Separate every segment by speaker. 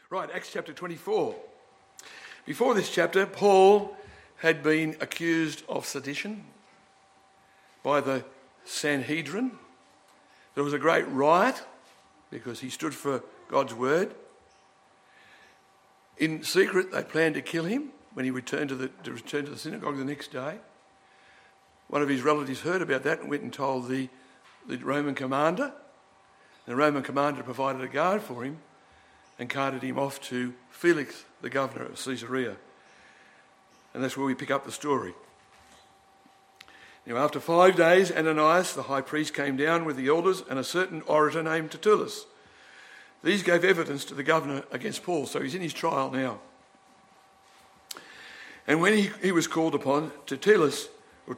Speaker 1: Right, Acts chapter 24. Before this chapter, Paul had been accused of sedition by the Sanhedrin. There was a great riot because he stood for God's word. In secret, they planned to kill him when he returned to the synagogue the next day. One of his relatives heard about that and went and told the Roman commander. The Roman commander provided a guard for him and carted him off to Felix, the governor of Caesarea. And that's where we pick up the story. Now, after 5 days, Ananias, the high priest, came down with the elders and a certain orator named Tertullus. These gave evidence to the governor against Paul, so he's in his trial now. And when he was called upon, Tertullus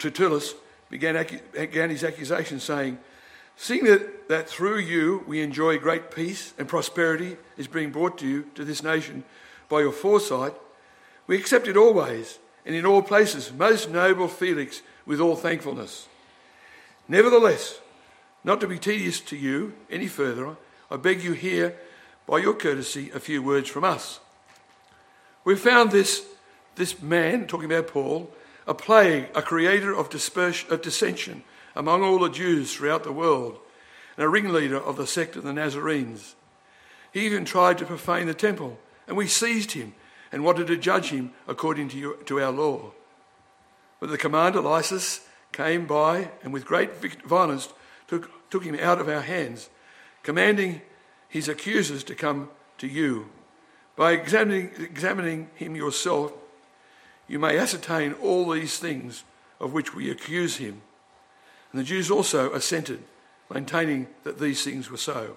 Speaker 1: began his accusation, saying, "Seeing that through you we enjoy great peace and prosperity is being brought to this nation by your foresight, we accept it always and in all places, most noble Felix, with all thankfulness. Nevertheless, not to be tedious to you any further, I beg you hear by your courtesy a few words from us. We found this man," talking about Paul, "a plague, a creator of dissension among all the Jews throughout the world, and a ringleader of the sect of the Nazarenes. He even tried to profane the temple, and we seized him and wanted to judge him according to our law. But the commander Lysias came by and with great violence took him out of our hands, commanding his accusers to come to you. By examining him yourself, you may ascertain all these things of which we accuse him." And the Jews also assented, maintaining that these things were so.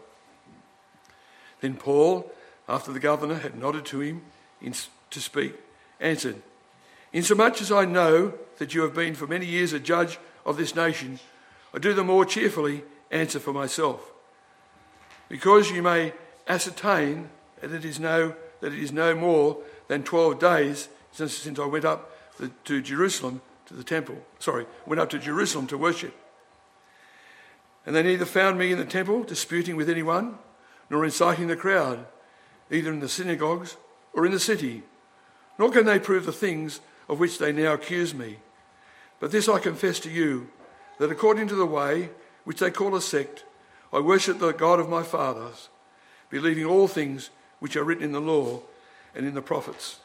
Speaker 1: Then Paul, after the governor had nodded to him to speak, answered, "Insomuch as I know that you have been for many years a judge of this nation, I do the more cheerfully answer for myself. Because you may ascertain that it is no more than 12 days since I went up to Jerusalem to the temple. Went up to Jerusalem to worship. And they neither found me in the temple disputing with anyone, nor inciting the crowd, either in the synagogues or in the city. Nor can they prove the things of which they now accuse me. But this I confess to you, that according to the way which they call a sect, I worship the God of my fathers, believing all things which are written in the law and in the prophets.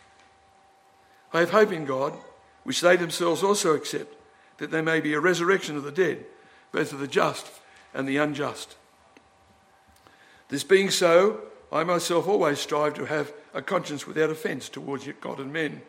Speaker 1: I have hope in God, which they themselves also accept, that there may be a resurrection of the dead, both of the just and the unjust. This being so, I myself always strive to have a conscience without offence towards God and men.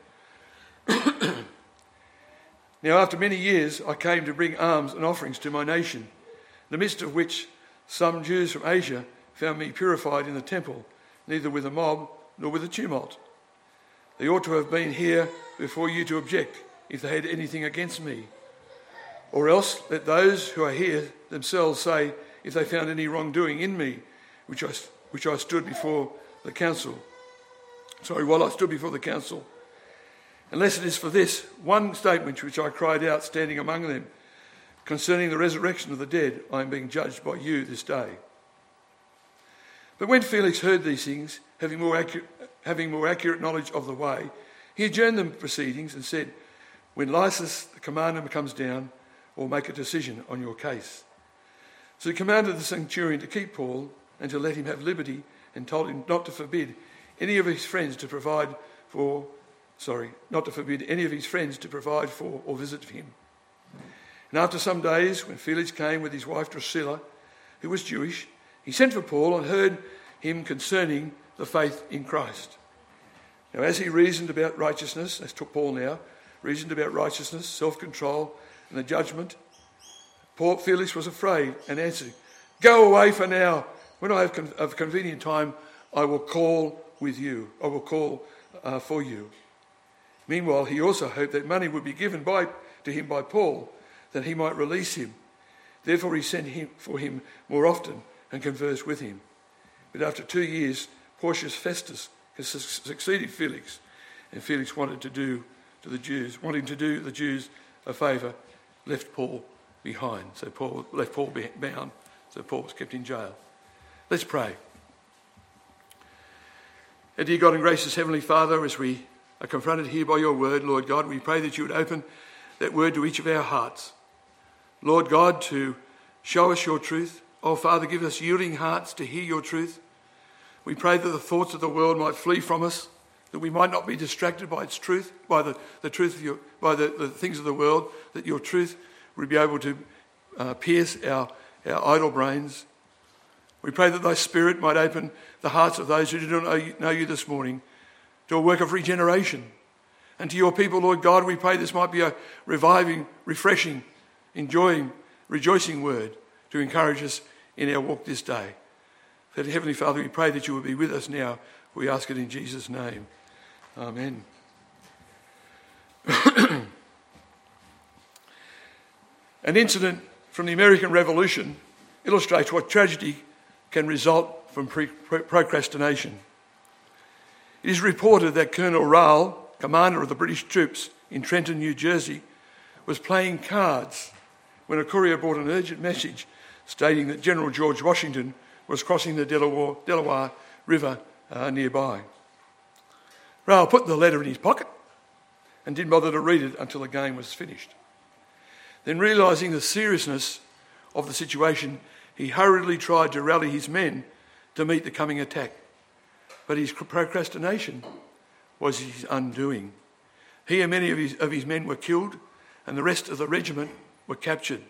Speaker 1: Now after many years I came to bring alms and offerings to my nation, in the midst of which some Jews from Asia found me purified in the temple, neither with a mob nor with a tumult. They ought to have been here before you to object if they had anything against me. Or else let those who are here themselves say if they found any wrongdoing in me, while I stood before the council. Unless it is for this one statement which I cried out standing among them, concerning the resurrection of the dead, I am being judged by you this day." But when Felix heard these things, having more accurate knowledge of the way, he adjourned the proceedings and said, "When Lysias, the commander, comes down, we'll make a decision on your case." So he commanded the centurion to keep Paul and to let him have liberty, and told him not to forbid any of his friends to provide for or visit him. And after some days, when Felix came with his wife Drusilla, who was Jewish, he sent for Paul and heard him concerning the faith in Christ. Now as he reasoned about righteousness, that's Paul now, reasoned about righteousness, self-control and the judgment, Felix was afraid and answered, "Go away for now. When I have of convenient time, I will call for you." Meanwhile, he also hoped that money would be given to him by Paul, that he might release him. Therefore he sent for him more often and conversed with him. But after 2 years, Porcius Festus succeeded Felix, and Felix wanting to do the Jews a favour, left Paul behind. So Paul left Paul bound. So Paul was kept in jail. Let's pray. And dear God and gracious Heavenly Father, as we are confronted here by your word, Lord God, we pray that you would open that word to each of our hearts. Lord God, to show us your truth. Oh Father, give us yielding hearts to hear your truth. We pray that the thoughts of the world might flee from us, that we might not be distracted by its truth, by the truth of by the things of the world, that your truth would be able to pierce our idle brains. We pray that thy Spirit might open the hearts of those who do not know you this morning to a work of regeneration. And to your people, Lord God, we pray this might be a reviving, refreshing, enjoying, rejoicing word to encourage us in our walk this day. So, Heavenly Father, we pray that you will be with us now. We ask it in Jesus' name. Amen. An incident from the American Revolution illustrates what tragedy can result from procrastination. It is reported that Colonel Rowell, commander of the British troops in Trenton, New Jersey, was playing cards when a courier brought an urgent message stating that General George Washington was crossing the Delaware River nearby. Rowell put the letter in his pocket and didn't bother to read it until the game was finished. Then, realising the seriousness of the situation, he hurriedly tried to rally his men to meet the coming attack. But his procrastination was his undoing. He and many of his men were killed, and the rest of the regiment were captured.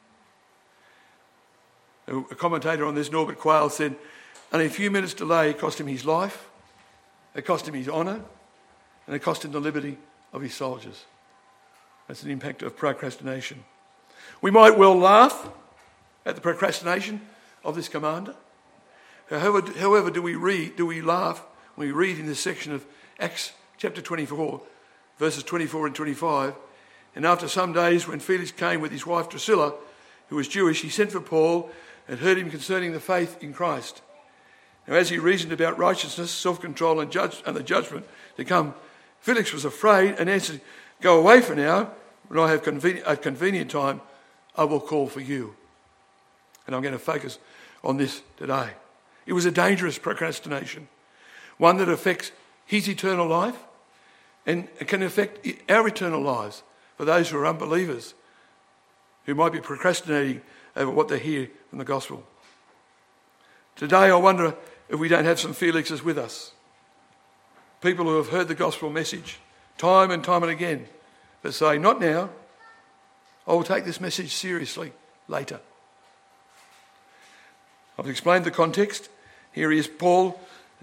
Speaker 1: A commentator on this, Norbert Quayle, said, only a few minutes' delay cost him his life, it cost him his honour, and it cost him the liberty of his soldiers. That's an impact of procrastination. We might well laugh at the procrastination of this commander. However, do we laugh when we read in this section of Acts chapter 24, verses 24 and 25, and after some days when Felix came with his wife Drusilla, who was Jewish, he sent for Paul and heard him concerning the faith in Christ. Now, as he reasoned about righteousness, self-control and the judgment to come, Felix was afraid and answered, go away for now. When I have a convenient time, I will call for you. And I'm going to focus on this today. It was a dangerous procrastination, one that affects his eternal life and can affect our eternal lives for those who are unbelievers, who might be procrastinating over what they hear from the gospel. Today, I wonder if we don't have some Felixes with us, people who have heard the gospel message time and time and again, but say, not now, I will take this message seriously later. I've explained the context. Here is Paul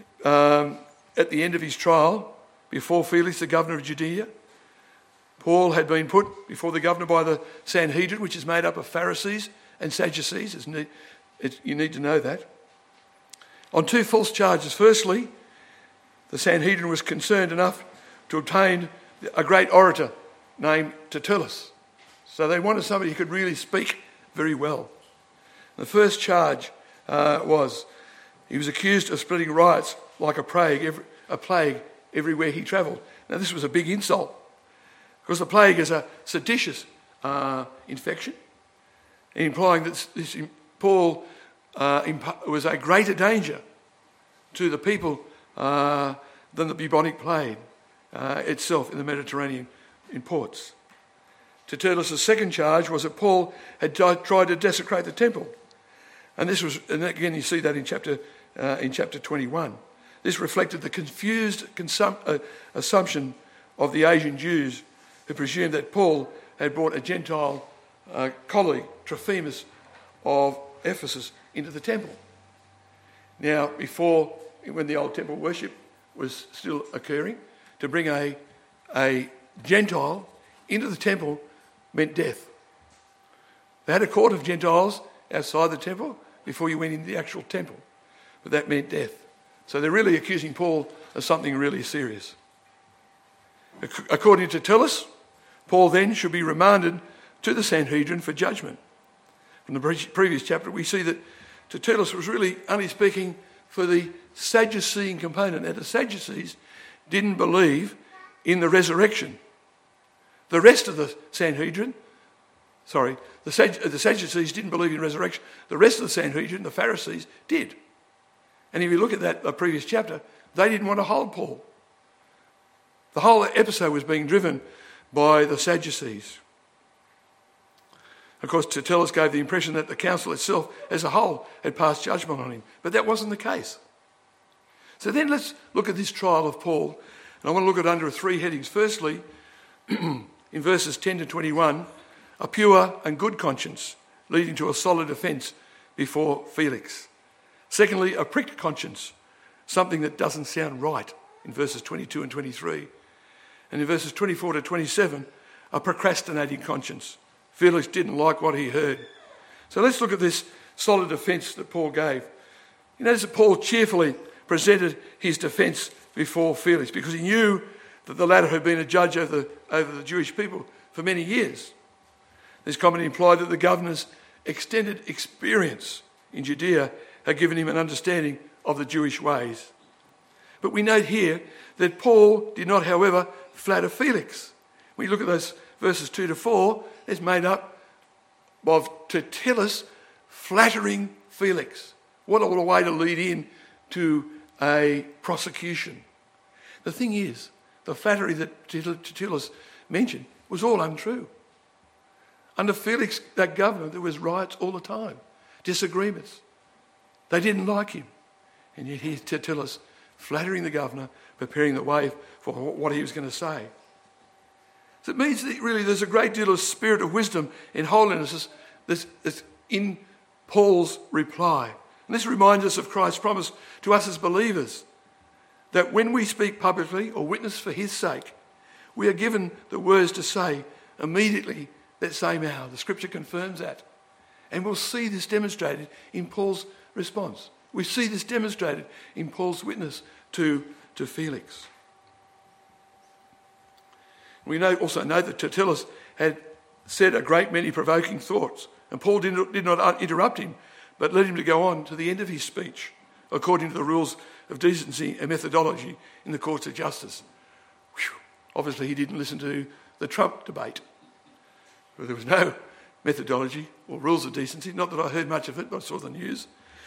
Speaker 1: at the end of his trial before Felix, the governor of Judea. Paul had been put before the governor by the Sanhedrin, which is made up of Pharisees and Sadducees. You need to know that. On two false charges. Firstly, the Sanhedrin was concerned enough to obtain a great orator named Tertullus. So they wanted somebody who could really speak very well. The first charge was he was accused of spreading riots like a plague everywhere he travelled. Now, this was a big insult because the plague is a seditious infection, implying that Paul was a greater danger to the people than the bubonic plague itself in the Mediterranean in ports. Tertullus' second charge was that Paul had tried to desecrate the temple. And again you see that in chapter 21. This reflected the confused assumption of the Asian Jews who presumed that Paul had brought a Gentile colleague, Trophimus of Ephesus, into the temple. Now, when the old temple worship was still occurring, to bring a Gentile into the temple meant death. They had a court of Gentiles outside the temple before you went into the actual temple, but that meant death. So they're really accusing Paul of something really serious. According to Tertullus, Paul then should be remanded to the Sanhedrin for judgment. From the previous chapter, we see that Tertullus was really only speaking for the Sadducean component. Now, the Sadducees didn't believe in the resurrection. The rest of the Sanhedrin, the Sadducees didn't believe in resurrection. The rest of the Sanhedrin, the Pharisees, did. And if you look at that previous chapter, they didn't want to hold Paul. The whole episode was being driven by the Sadducees. Of course, Tertullus gave the impression that the council itself as a whole had passed judgment on him, but that wasn't the case. So then let's look at this trial of Paul, and I want to look at it under three headings. Firstly, in verses 10 to 21, a pure and good conscience leading to a solid defence before Felix. Secondly, a pricked conscience, something that doesn't sound right, in verses 22 and 23. And in verses 24 to 27, a procrastinating conscience. Felix didn't like what he heard. So let's look at this solid defence that Paul gave. You notice that Paul cheerfully presented his defence before Felix because he knew that the latter had been a judge over the Jewish people for many years. This comment implied that the governor's extended experience in Judea had given him an understanding of the Jewish ways. But we note here that Paul did not, however, flatter Felix. When you look at those verses 2 to 4, it's made up of Tertullus flattering Felix. What a way to lead in to a prosecution. The thing is, the flattery that Tertullus mentioned was all untrue. Under Felix, that governor, there was riots all the time, disagreements. They didn't like him. And yet here's Tertullus flattering the governor, preparing the way for what he was going to say. So it means that really there's a great deal of spirit of wisdom and holiness that's in Paul's reply. And this reminds us of Christ's promise to us as believers that when we speak publicly or witness for his sake, we are given the words to say immediately that same hour. The scripture confirms that. And we'll see this demonstrated in Paul's response. We see this demonstrated in Paul's witness to Felix. We also know that Tertullus had said a great many provoking thoughts, and Paul did not interrupt him, but led him to go on to the end of his speech, according to the rules of decency and methodology in the courts of justice. Whew. Obviously, he didn't listen to the Trump debate, where there was no methodology or rules of decency. Not that I heard much of it, but I saw the news.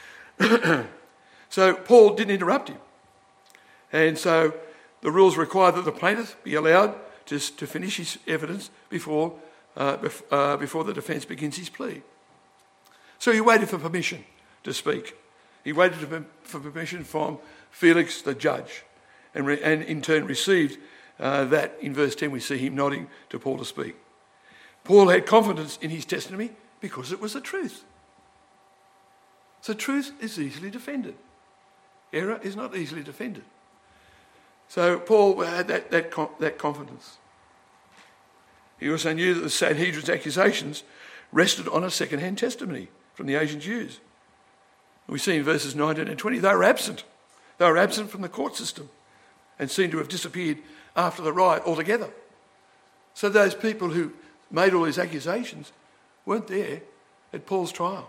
Speaker 1: So Paul didn't interrupt him. And so the rules require that the plaintiff be allowed to finish his evidence before the defence begins his plea. So he waited for permission to speak. He waited for permission from Felix, the judge, and in turn received that. In verse 10 we see him nodding to Paul to speak. Paul had confidence in his testimony because it was the truth. So truth is easily defended. Error is not easily defended. So Paul had that confidence. He also knew that the Sanhedrin's accusations rested on a second-hand testimony from the Asian Jews. We see in verses 19 and 20, they were absent. They were absent from the court system and seem to have disappeared after the riot altogether. So those people who made all these accusations weren't there at Paul's trial.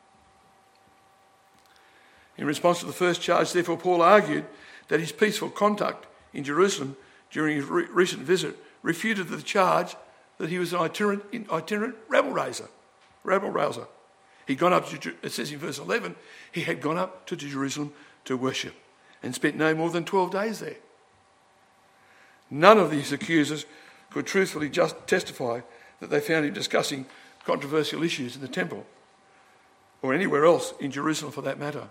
Speaker 1: In response to the first charge, therefore, Paul argued that his peaceful conduct in Jerusalem during his recent visit refuted the charge that he was an itinerant rabble-rouser. He'd gone up to, it says in verse 11, he had gone up to Jerusalem to worship and spent no more than 12 days there. None of these accusers could truthfully just testify that they found him discussing controversial issues in the temple or anywhere else in Jerusalem for that matter.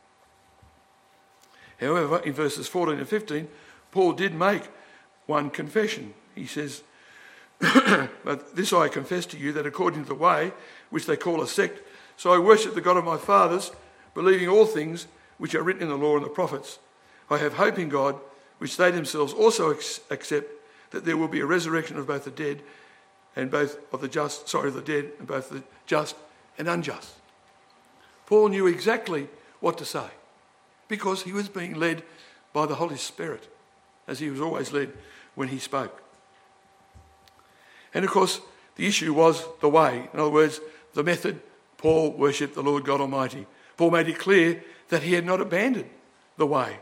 Speaker 1: However, in verses 14 and 15, Paul did make one confession. He says, but this I confess to you, that according to the way which they call a sect, so I worship the God of my fathers, believing all things which are written in the law and the prophets. I have hope in God, which they themselves also accept, that there will be a resurrection of both the dead and both of the just, the dead and both the just and unjust. Paul knew exactly what to say because he was being led by the Holy Spirit, as he was always led when he spoke. And of course, the issue was the way. In other words, the method. Paul worshipped the Lord God Almighty. Paul made it clear that he had not abandoned the way,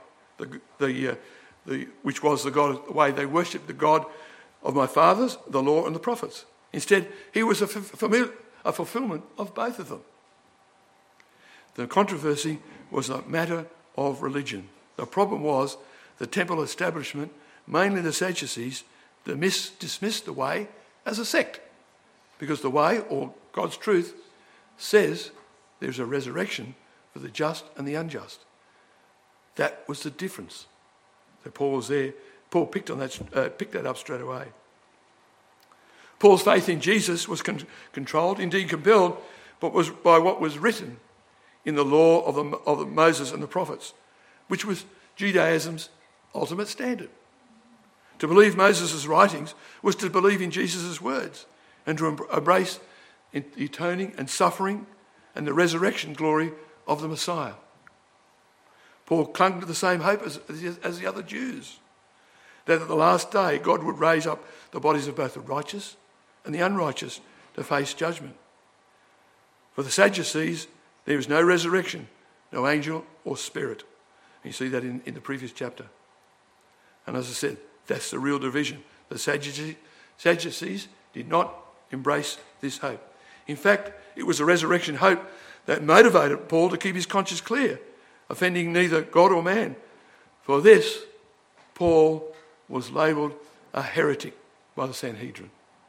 Speaker 1: which was the way they worshipped the God of my fathers, the law and the prophets. Instead, he was a fulfillment of both of them. The controversy was a matter of religion. The problem was the temple establishment, mainly the Sadducees, dismissed the way as a sect, because the way, or God's truth, says there's a resurrection for the just and the unjust. That was the difference. So Paul was there. Paul picked that up straight away. Paul's faith in Jesus was controlled, indeed compelled, but was by what was written in the law of Moses and the prophets, which was Judaism's ultimate standard. To believe Moses' writings was to believe in Jesus' words and to embrace the atoning and suffering and the resurrection glory of the Messiah. Paul clung to the same hope as the other Jews, that at the last day God would raise up the bodies of both the righteous and the unrighteous to face judgment. For the Sadducees, there is no resurrection, no angel or spirit. You see that in the previous chapter. And as I said, that's the real division. The Sadducees did not embrace this hope. In fact, it was the resurrection hope that motivated Paul to keep his conscience clear, offending neither God or man. For this, Paul was labelled a heretic by the Sanhedrin.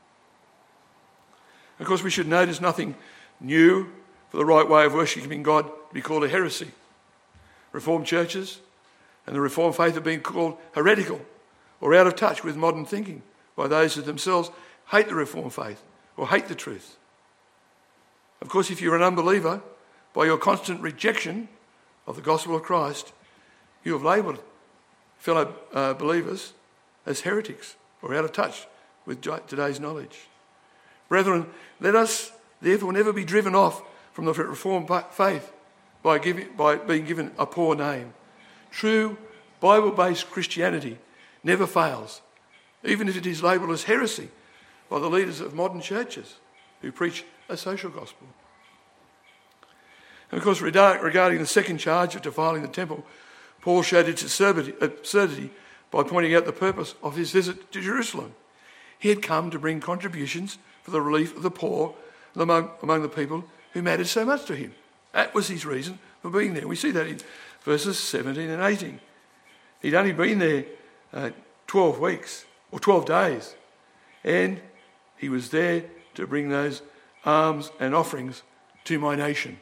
Speaker 1: Of course, we should notice nothing new for the right way of worshipping God to be called a heresy. Reformed churches and the Reformed faith have been called heretical or out of touch with modern thinking by those who themselves hate the Reformed faith or hate the truth. Of course, if you're an unbeliever, by your constant rejection of the gospel of Christ, you have labelled fellow believers as heretics or out of touch with today's knowledge. Brethren, let us therefore never be driven off from the Reformed faith by being given a poor name. True Bible-based Christianity never fails, even if it is labelled as heresy by the leaders of modern churches who preach a social gospel. And of course, regarding the second charge of defiling the temple, Paul showed its absurdity by pointing out the purpose of his visit to Jerusalem. He had come to bring contributions for the relief of the poor among the people who mattered so much to him. That was his reason for being there. We see that in verses 17 and 18. He'd only been there 12 weeks or 12 days, and he was there to bring those alms and offerings to my nation.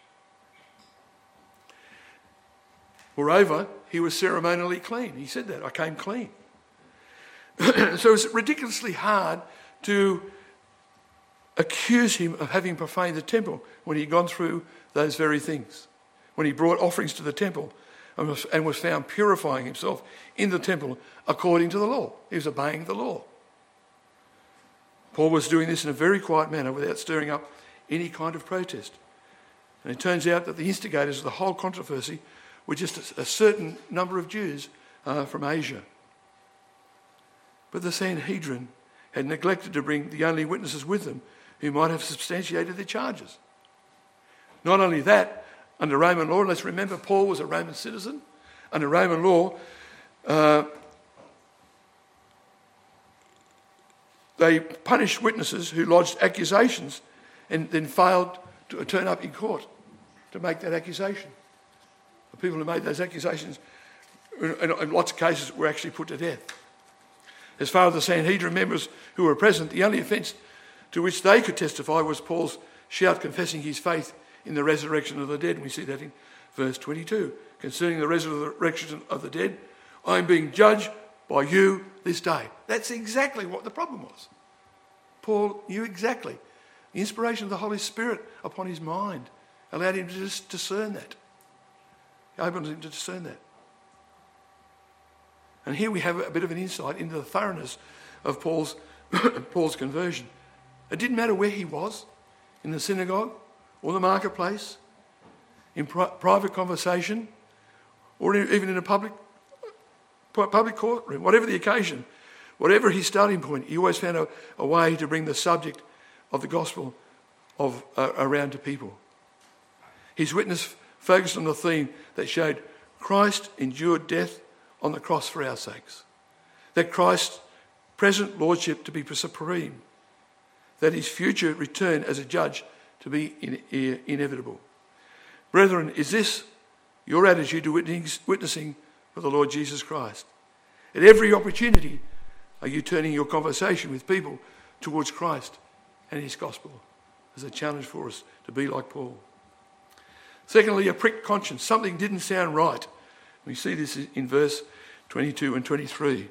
Speaker 1: Moreover, he was ceremonially clean. He said that, I came clean. So it's ridiculously hard to accuse him of having profaned the temple when he'd gone through those very things, when he brought offerings to the temple and was found purifying himself in the temple according to the law. He was obeying the law. Paul was doing this in a very quiet manner without stirring up any kind of protest. And it turns out that the instigators of the whole controversy were just a certain number of Jews from Asia. But the Sanhedrin had neglected to bring the only witnesses with them who might have substantiated their charges. Not only that, under Roman law, let's remember Paul was a Roman citizen. Under Roman law, they punished witnesses who lodged accusations and then failed to turn up in court to make that accusation. The people who made those accusations, in lots of cases, were actually put to death. As far as the Sanhedrin members who were present, the only offence to which they could testify was Paul's shout confessing his faith in the resurrection of the dead. And we see that in verse 22. Concerning the resurrection of the dead, I am being judged by you this day. That's exactly what the problem was. Paul knew exactly. The inspiration of the Holy Spirit upon his mind allowed him to just discern that. It opened him to discern that. And here we have a bit of an insight into the thoroughness of Paul's conversion. It didn't matter where he was, in the synagogue or the marketplace, in private conversation, or even in a public courtroom, whatever the occasion, whatever his starting point, he always found a way to bring the subject of the gospel around to people. His witness focused on the theme that showed Christ endured death on the cross for our sakes, that Christ's present lordship to be supreme, that his future return as a judge to be inevitable. Brethren, is this your attitude to witnessing for the Lord Jesus Christ? At every opportunity, are you turning your conversation with people towards Christ and his gospel? As a challenge for us to be like Paul. Secondly, a pricked conscience. Something didn't sound right. We see this in verse 22 and 23.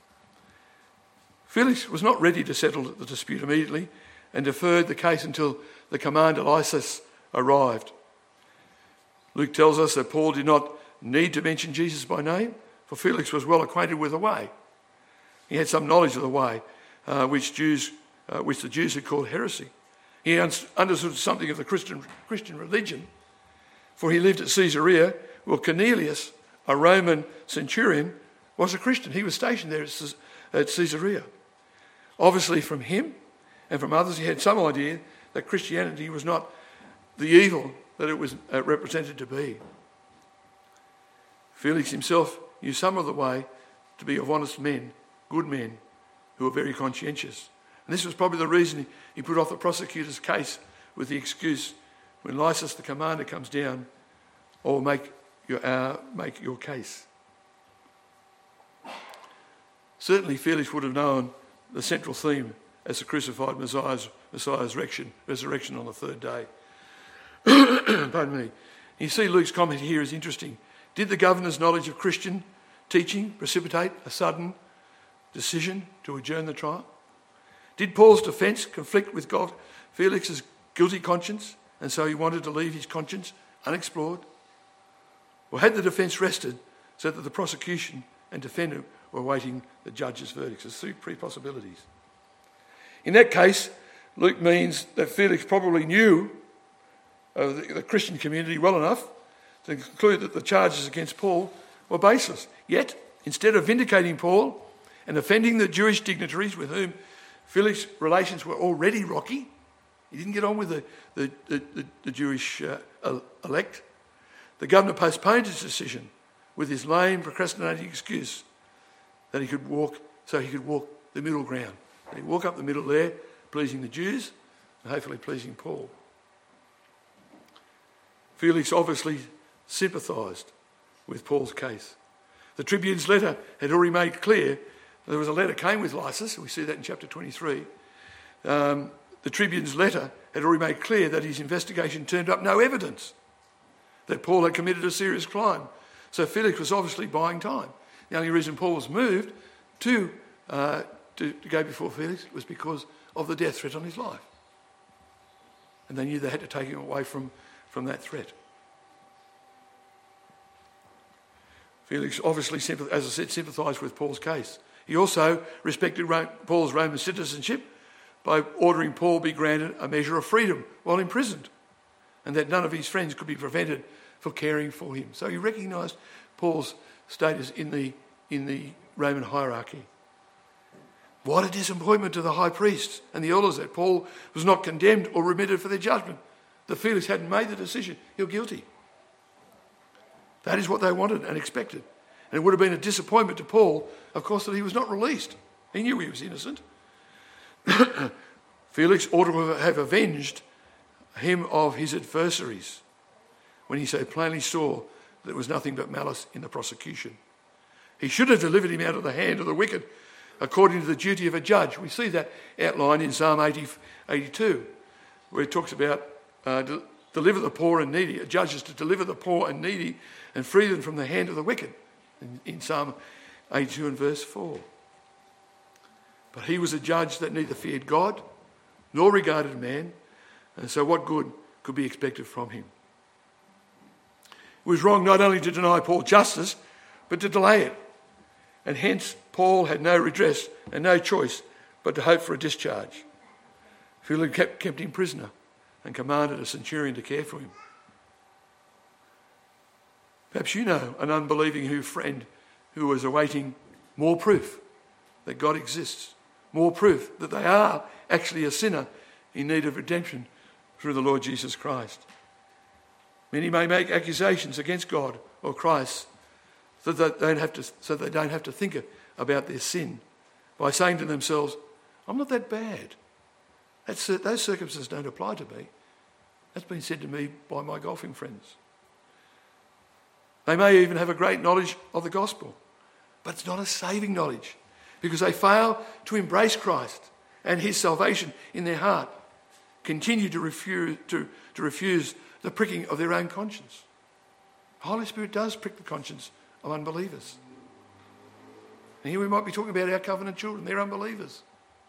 Speaker 1: Felix was not ready to settle the dispute immediately and deferred the case until the commander Lysias arrived. Luke tells us that Paul did not need to mention Jesus by name, for Felix was well acquainted with the way. He had some knowledge of the way, which the Jews had called heresy. He understood something of the Christian religion, for he lived at Caesarea. Well, Cornelius, a Roman centurion, was a Christian. He was stationed there at Caesarea. Obviously from him and from others, he had some idea that Christianity was not the evil that it was represented to be. Felix himself knew some of the way to be of honest men, good men, who were very conscientious. And this was probably the reason he put off the prosecutor's case with the excuse, when Lysias, the commander, comes down, or make your case. Certainly Felix would have known the central theme as the crucified Messiah's resurrection on the third day. Pardon me. You see, Luke's comment here is interesting. Did the governor's knowledge of Christian teaching precipitate a sudden decision to adjourn the trial? Did Paul's defence conflict with Felix's guilty conscience, and so he wanted to leave his conscience unexplored? Or had the defence rested so that the prosecution and defendant were awaiting the judge's verdict? There's three possibilities. In that case, Luke means that Felix probably knew the Christian community well enough to conclude that the charges against Paul were baseless. Yet, instead of vindicating Paul and offending the Jewish dignitaries with whom Felix's relations were already rocky, he didn't get on with the Jewish elect. The governor postponed his decision with his lame, procrastinating excuse that he could walk the middle ground. He'd walk up the middle there, pleasing the Jews and hopefully pleasing Paul. Felix obviously sympathised with Paul's case. The Tribune's letter had already made clear, there was a letter came with Lysias, we see that in chapter 23. The Tribune's letter had already made clear that his investigation turned up no evidence that Paul had committed a serious crime. So Felix was obviously buying time. The only reason Paul was moved to go before Felix was because of the death threat on his life. And they knew they had to take him away from that threat. Felix obviously, as I said, sympathised with Paul's case. He also respected Paul's Roman citizenship by ordering Paul be granted a measure of freedom while imprisoned, and that none of his friends could be prevented from caring for him. So he recognised Paul's status in the Roman hierarchy. What a disappointment to the high priests and the elders that Paul was not condemned or remitted for their judgment, that Felix hadn't made the decision. You're guilty. That is what they wanted and expected. And it would have been a disappointment to Paul, of course, that he was not released. He knew he was innocent. Felix ought to have avenged him of his adversaries when he so plainly saw that there was nothing but malice in the prosecution. He should have delivered him out of the hand of the wicked according to the duty of a judge. We see that outlined in Psalm 82, where it talks about deliver the poor and needy. A judge is to deliver the poor and needy and free them from the hand of the wicked, in Psalm 82 and verse 4. But he was a judge that neither feared God nor regarded man, and so what good could be expected from him? It was wrong not only to deny Paul justice, but to delay it. And hence Paul had no redress and no choice but to hope for a discharge. Felix kept him prisoner and commanded a centurion to care for him. Perhaps you know an unbelieving friend who was awaiting more proof that God exists, more proof that they are actually a sinner in need of redemption through the Lord Jesus Christ. Many may make accusations against God or Christ so they don't have to think about their sin by saying to themselves, I'm not that bad. Those circumstances don't apply to me. That's been said to me by my golfing friends. They may even have a great knowledge of the gospel, but it's not a saving knowledge because they fail to embrace Christ and his salvation in their heart, continue to refuse the pricking of their own conscience. The Holy Spirit does prick the conscience of unbelievers. And here we might be talking about our covenant children. They're unbelievers.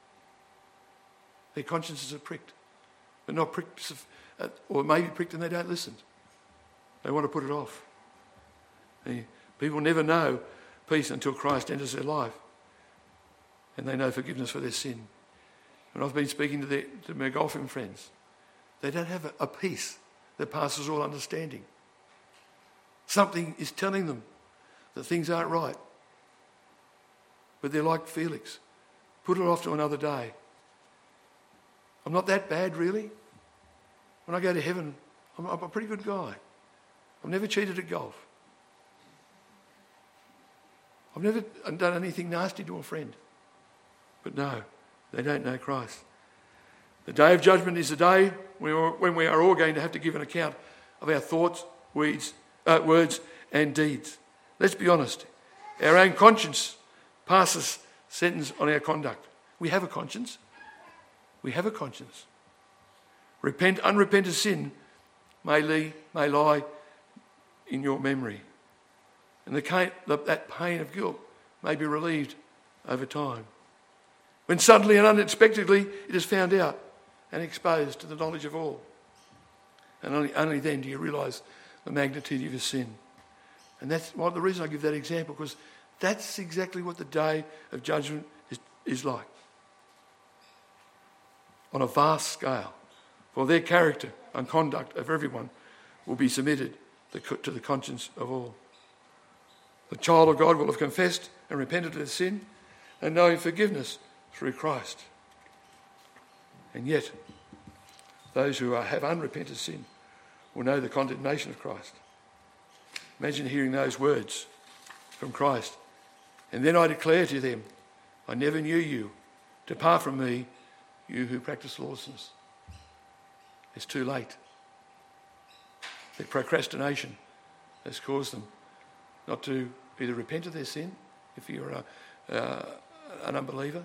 Speaker 1: Their consciences are pricked, but not pricked, or maybe pricked and they don't listen. They want to put it off. People never know peace until Christ enters their life and they know forgiveness for their sin. When I've been speaking to my golfing friends, they don't have a peace that passes all understanding. Something is telling them that things aren't right. But they're like Felix. Put it off to another day. I'm not that bad, really. When I go to heaven, I'm a pretty good guy. I've never cheated at golf. I've never done anything nasty to a friend. But no, they don't know Christ. The day of judgment is the day when we are all going to have to give an account of our thoughts, words and deeds. Let's be honest. Our own conscience passes sentence on our conduct. We have a conscience. We have a conscience. Unrepented sin may lie in your memory. And that pain of guilt may be relieved over time. When suddenly and unexpectedly it is found out and exposed to the knowledge of all. And only then do you realise the magnitude of your sin. And that's the reason I give that example, because that's exactly what the day of judgment is like. On a vast scale. For their character and conduct of everyone will be submitted to the conscience of all. The child of God will have confessed and repented of their sin and knowing forgiveness through Christ. And yet, those who have unrepented sin will know the condemnation of Christ. Imagine hearing those words from Christ. And then I declare to them, I never knew you. Depart from me, you who practice lawlessness. It's too late. Their procrastination has caused them not to either repent of their sin, if you're an unbeliever.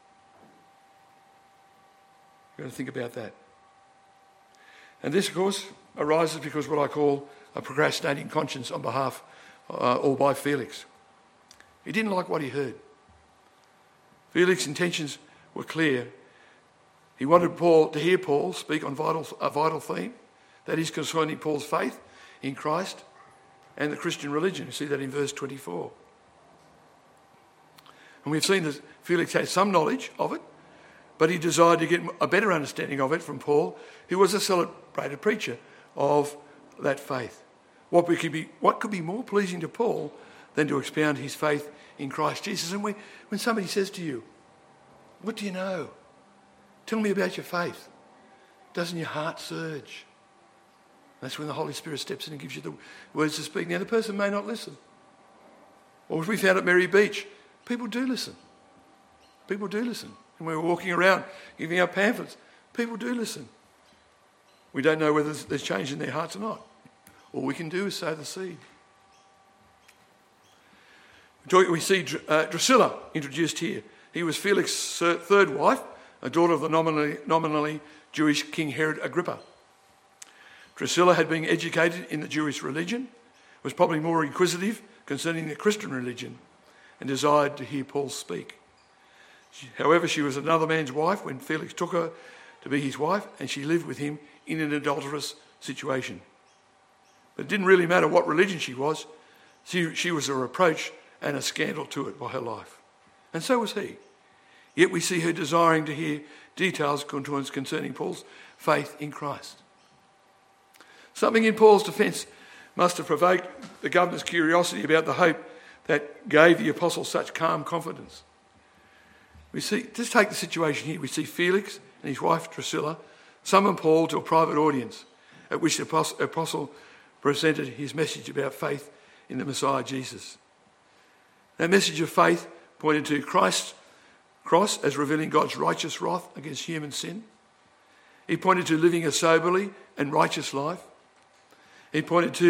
Speaker 1: You've got to think about that. And this, of course, arises because what I call a procrastinating conscience on behalf or by Felix. He didn't like what he heard. Felix's intentions were clear. He wanted to hear Paul speak on a vital theme, that is concerning Paul's faith in Christ and the Christian religion. You see that in verse 24. And we've seen that Felix had some knowledge of it, but he desired to get a better understanding of it from Paul, who was a celebrated preacher of that faith. What could be more pleasing to Paul than to expound his faith in Christ Jesus? And when somebody says to you, what do you know? Tell me about your faith. Doesn't your heart surge? That's when the Holy Spirit steps in and gives you the words to speak. Now, the person may not listen. Or as we found at Merry Beach, people do listen. People do listen. And we were walking around giving out pamphlets. People do listen. We don't know whether there's change in their hearts or not. All we can do is sow the seed. We see Drusilla introduced here. He was Felix's third wife, a daughter of the nominally Jewish King Herod Agrippa. Drusilla had been educated in the Jewish religion, was probably more inquisitive concerning the Christian religion, and desired to hear Paul speak. However, she was another man's wife when Felix took her to be his wife, and she lived with him in an adulterous situation. But it didn't really matter what religion she was. She was a reproach and a scandal to it by her life. And so was he. Yet we see her desiring to hear details concerning Paul's faith in Christ. Something in Paul's defence must have provoked the governor's curiosity about the hope that gave the apostle such calm confidence. Just take the situation here. We see Felix and his wife Drusilla summon Paul to a private audience at which the apostle presented his message about faith in the Messiah Jesus. That message of faith pointed to Christ's cross as revealing God's righteous wrath against human sin. He pointed to living a soberly and righteous life. He pointed to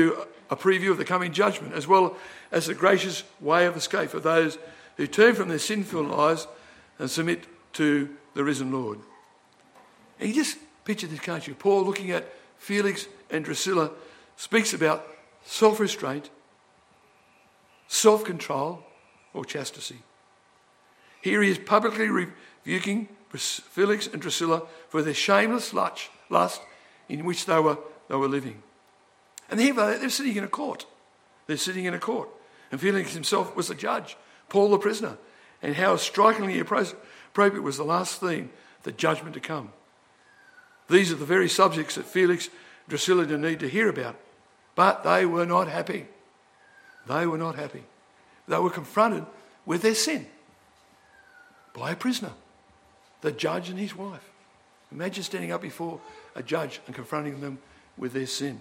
Speaker 1: a preview of the coming judgment, as well as the gracious way of escape for those who turn from their sinful lives and submit to the risen Lord. And you just picture this, can't you? Paul, looking at Felix and Drusilla, speaks about self-restraint, self-control, or chastity. Here he is publicly rebuking Felix and Drusilla for their shameless lust in which they were living. And here they're sitting in a court. They're sitting in a court. And Felix himself was the judge, Paul the prisoner. And how strikingly appropriate was the last theme, the judgment to come. These are the very subjects that Felix and Drusilla didn't need to hear about. But they were not happy. They were not happy. They were confronted with their sin by a prisoner, the judge and his wife. Imagine standing up before a judge and confronting them with their sin.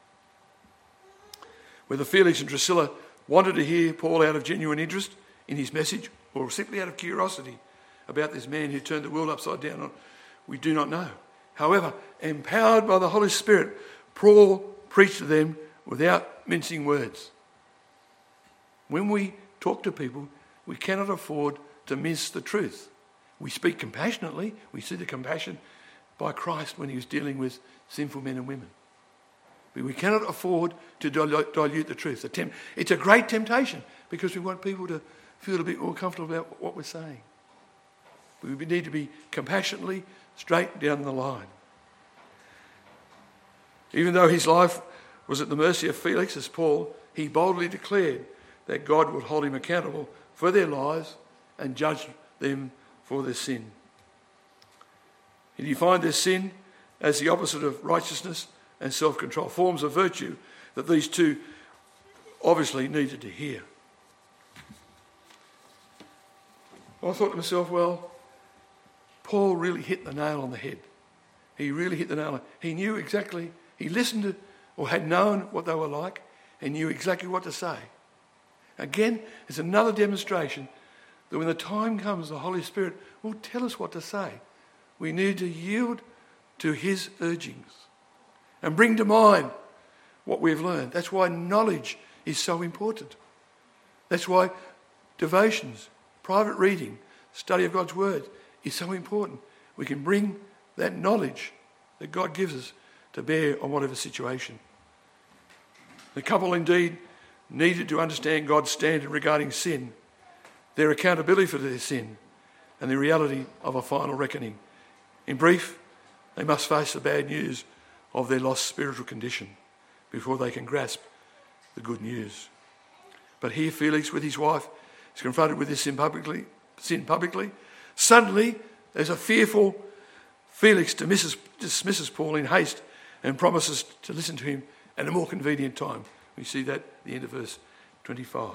Speaker 1: Whether Felix and Drusilla wanted to hear Paul out of genuine interest in his message or simply out of curiosity about this man who turned the world upside down, we do not know. However, empowered by the Holy Spirit, Paul preached to them without mincing words. When we talk to people, we cannot afford to miss the truth. We speak compassionately. We see the compassion by Christ when he was dealing with sinful men and women. But we cannot afford to dilute the truth. It's a great temptation because we want people to feel a bit more comfortable about what we're saying. We need to be compassionately straight down the line. Even though his life was at the mercy of Felix as Paul, he boldly declared that God would hold him accountable for their lives and judge them for their sin. He defined their sin as the opposite of righteousness and self-control, forms of virtue that these two obviously needed to hear. I thought to myself, well, Paul really hit the nail on the head. He really hit the nail on. He knew exactly, he listened to or had known what they were like and knew exactly what to say. Again, it's another demonstration that when the time comes, the Holy Spirit will tell us what to say. We need to yield to his urgings and bring to mind what we've learned. That's why knowledge is so important. That's why devotions, private reading, study of God's word is so important. We can bring that knowledge that God gives us to bear on whatever situation. The couple indeed needed to understand God's standard regarding sin, their accountability for their sin, and the reality of a final reckoning. In brief, they must face the bad news of their lost spiritual condition before they can grasp the good news. But here Felix, with his wife, is confronted with this sin publicly. Suddenly, there's a fearful Felix dismisses Paul in haste and promises to listen to him at a more convenient time. We see that at the end of verse 25.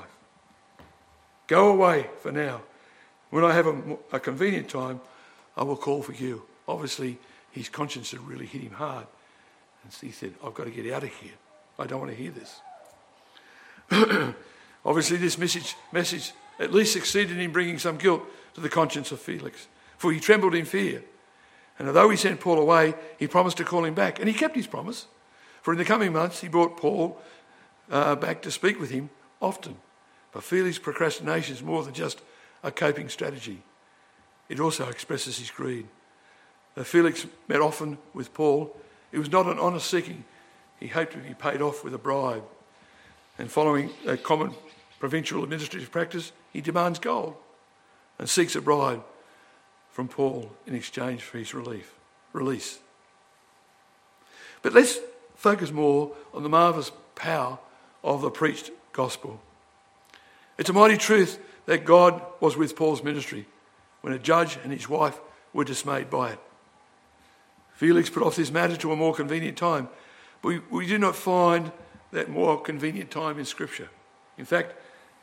Speaker 1: Go away for now. When I have a convenient time, I will call for you. Obviously, his conscience had really hit him hard. And he said, I've got to get out of here. I don't want to hear this. Obviously, this message at least succeeded in bringing some guilt to the conscience of Felix, for he trembled in fear. And although he sent Paul away, he promised to call him back. And he kept his promise. For in the coming months, he brought Paul back to speak with him often. But Felix's procrastination is more than just a coping strategy. It also expresses his greed. Though Felix met often with Paul, it was not an honour seeking. He hoped to be paid off with a bribe. And following a common provincial administrative practice, he demands gold and seeks a bribe from Paul in exchange for his release. But let's focus more on the marvellous power of the preached gospel. It's a mighty truth that God was with Paul's ministry when a judge and his wife were dismayed by it. Felix put off this matter to a more convenient time, but we do not find that more convenient time in Scripture. In fact,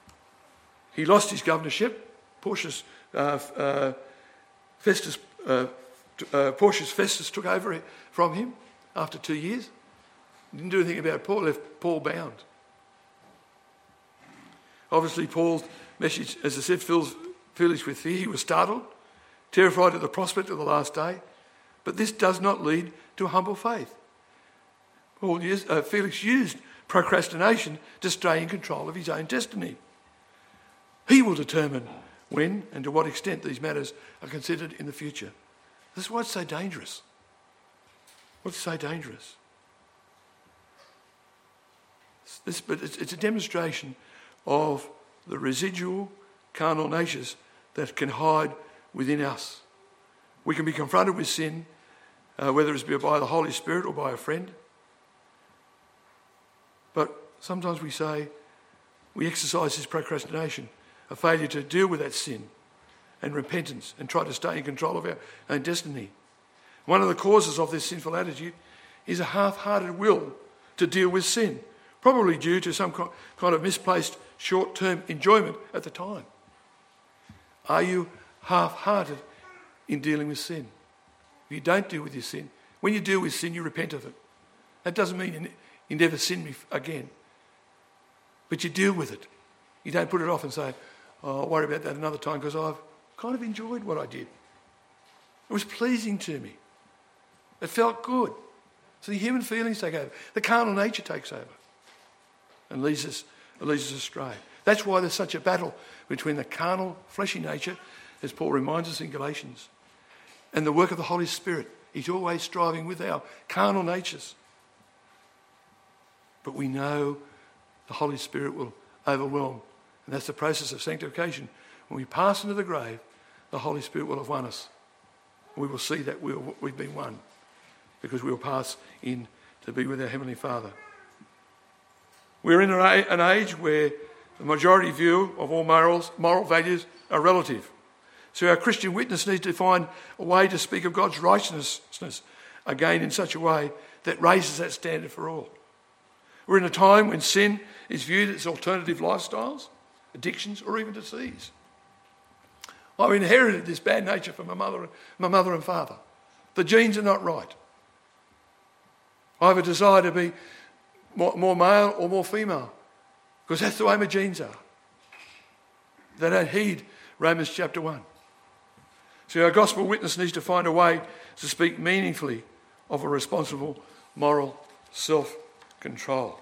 Speaker 1: he lost his governorship. Porcius Festus took over from him after 2 years. Didn't do anything about Paul, left Paul bound. Obviously, Paul's message, as I said, fills Felix with fear. He was startled, terrified at the prospect of the last day. But this does not lead to humble faith. Felix used procrastination to stay in control of his own destiny. He will determine when and to what extent these matters are considered in the future. This is why it's so dangerous. What's so dangerous? But it's a demonstration of the residual carnal natures that can hide within us. We can be confronted with sin, whether it's by the Holy Spirit or by a friend. But sometimes we say we exercise this procrastination, a failure to deal with that sin and repentance and try to stay in control of our own destiny. One of the causes of this sinful attitude is a half-hearted will to deal with sin, probably due to some kind of misplaced short-term enjoyment at the time. Are you half-hearted in dealing with sin? If you don't deal with your sin, when you deal with sin, you repent of it. That doesn't mean you never sin again. But you deal with it. You don't put it off and say, oh, I'll worry about that another time because I've kind of enjoyed what I did. It was pleasing to me. It felt good. So the human feelings take over. The carnal nature takes over and leads us astray. That's why there's such a battle between the carnal, fleshy nature, as Paul reminds us in Galatians, and the work of the Holy Spirit. He's always striving with our carnal natures. But we know the Holy Spirit will overwhelm. And that's the process of sanctification. When we pass into the grave, the Holy Spirit will have won us. We will see that we've been won because we will pass in to be with our Heavenly Father. We're in an age where the majority view of all moral values are relative. So our Christian witness needs to find a way to speak of God's righteousness again in such a way that raises that standard for all. We're in a time when sin is viewed as alternative lifestyles, addictions, or even disease. I've inherited this bad nature from my mother and father. The genes are not right. I have a desire to be more male or more female because that's the way my genes are. They don't heed Romans chapter 1. So our gospel witness needs to find a way to speak meaningfully of a responsible moral self-control.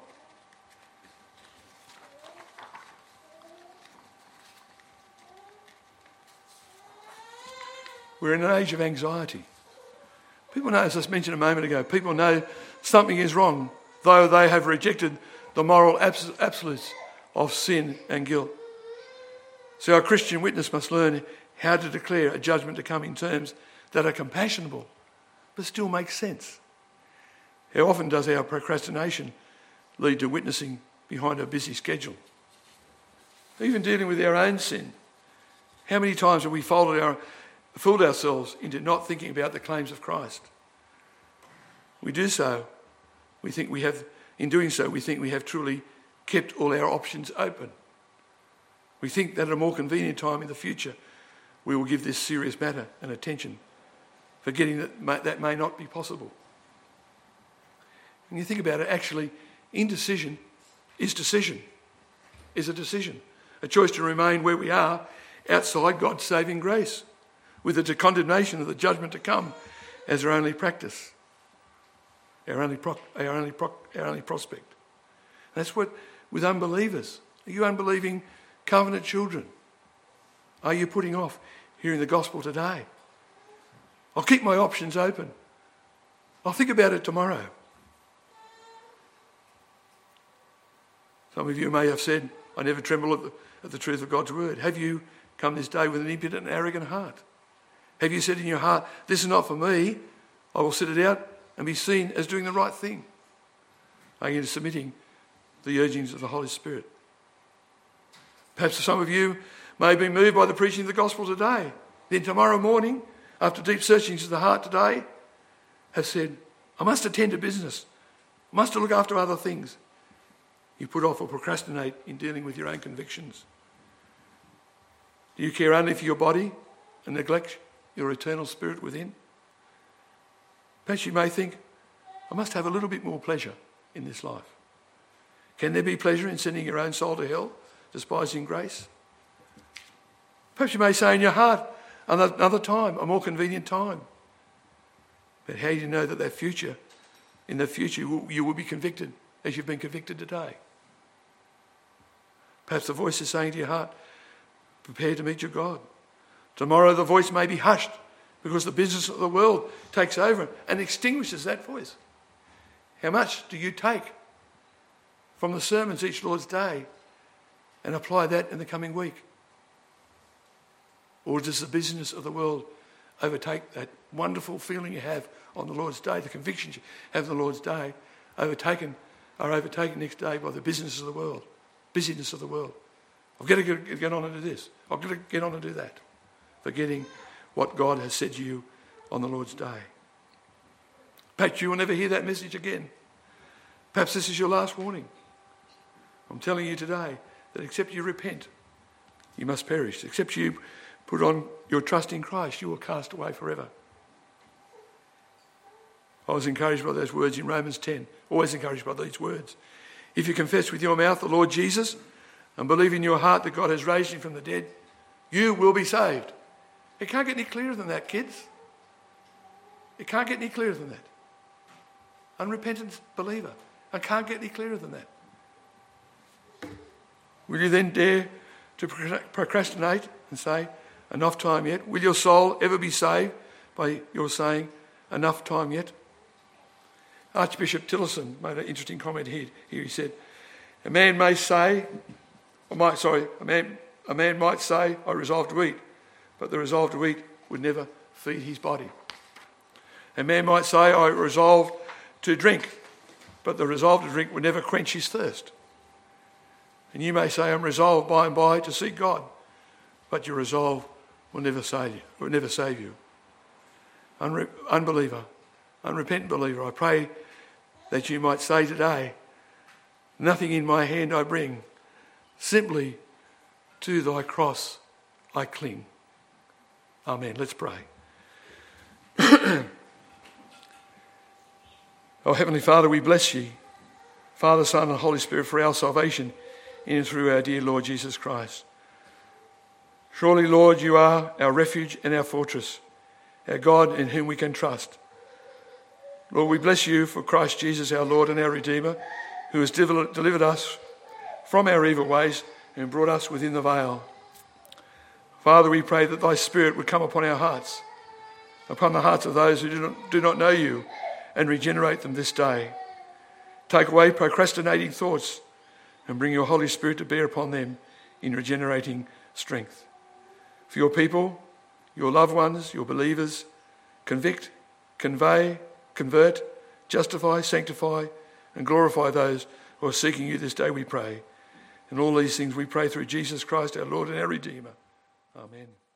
Speaker 1: We're in an age of anxiety. People know, as I mentioned a moment ago, people know something is wrong, though they have rejected the moral absolutes of sin and guilt. So our Christian witness must learn how to declare a judgment to come in terms that are compassionable, but still make sense. How often does our procrastination lead to witnessing behind a busy schedule? Even dealing with our own sin. How many times have we fooled ourselves into not thinking about the claims of Christ? We do so. In doing so, we think we have truly kept all our options open. We think that at a more convenient time in the future, we will give this serious matter and attention, forgetting that may not be possible. When you think about it, actually, indecision is a decision. A choice to remain where we are outside God's saving grace, with the condemnation of the judgment to come as our only practice, our only prospect. That's what with unbelievers. Are you unbelieving covenant children? Are you putting off hearing the gospel today? I'll keep my options open. I'll think about it tomorrow. Some of you may have said, I never tremble at the truth of God's word. Have you come this day with an impudent and arrogant heart? Have you said in your heart, this is not for me, I will sit it out and be seen as doing the right thing? Are you submitting the urgings of the Holy Spirit? Perhaps some of you may be moved by the preaching of the gospel today. Then tomorrow morning, after deep searchings of the heart today, have said, I must attend to business. I must look after other things. You put off or procrastinate in dealing with your own convictions. Do you care only for your body and neglect your eternal spirit within? Perhaps you may think, I must have a little bit more pleasure in this life. Can there be pleasure in sending your own soul to hell, despising grace? Perhaps you may say in your heart, another time, a more convenient time. But how do you know that in the future, you will be convicted as you've been convicted today. Perhaps the voice is saying to your heart, prepare to meet your God. Tomorrow the voice may be hushed because the business of the world takes over and extinguishes that voice. How much do you take from the sermons each Lord's Day and apply that in the coming week? Or does the business of the world overtake that wonderful feeling you have on the Lord's Day, the convictions you have on the Lord's Day, are overtaken next day by the busyness of the world? I've got to get on and do this. I've got to get on and do that. Forgetting what God has said to you on the Lord's Day. Perhaps you will never hear that message again. Perhaps this is your last warning. I'm telling you today that except you repent, you must perish. Except you put on your trust in Christ, you will cast away forever. I was encouraged by those words in Romans 10. Always encouraged by these words. If you confess with your mouth the Lord Jesus and believe in your heart that God has raised him from the dead, you will be saved. It can't get any clearer than that, kids. It can't get any clearer than that. Unrepentant believer. I can't get any clearer than that. Will you then dare to procrastinate and say, enough time yet? Will your soul ever be saved by your saying, enough time yet? Archbishop Tillotson made an interesting comment here. He said, a man might say, I resolve to eat, but the resolve to eat would never feed his body. A man might say, I resolve to drink, but the resolve to drink would never quench his thirst. And you may say, I'm resolved by and by to seek God, but your resolve will never save you. Unbeliever, unrepentant believer, I pray that you might say today, nothing in my hand I bring, simply to thy cross I cling. Amen. Let's pray. Oh, Heavenly Father, we bless you, Father, Son, and Holy Spirit, for our salvation in and through our dear Lord Jesus Christ. Surely, Lord, you are our refuge and our fortress, our God in whom we can trust. Lord, we bless you for Christ Jesus, our Lord and our Redeemer, who has delivered us from our evil ways and brought us within the veil. Father, we pray that thy Spirit would come upon our hearts, upon the hearts of those who do not know you, and regenerate them this day. Take away procrastinating thoughts and bring your Holy Spirit to bear upon them in regenerating strength. For your people, your loved ones, your believers, convict, convey, convert, justify, sanctify, and glorify those who are seeking you this day, we pray. And all these things we pray through Jesus Christ, our Lord and our Redeemer. Amen.